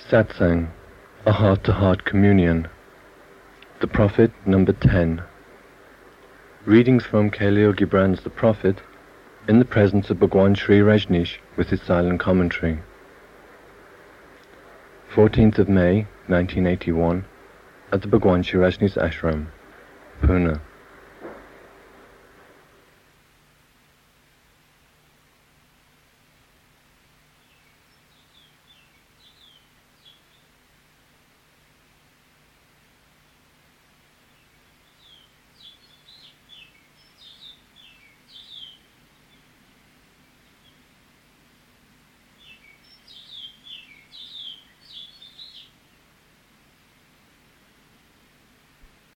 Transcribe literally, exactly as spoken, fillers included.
Satsang, a heart-to-heart communion. The Prophet, number ten. Readings from Khalil Gibran's The Prophet, in the presence of Bhagwan Sri Rajneesh with his silent commentary. fourteenth of May, nineteen eighty-one, at the Bhagwan Sri Rajneesh Ashram, Pune.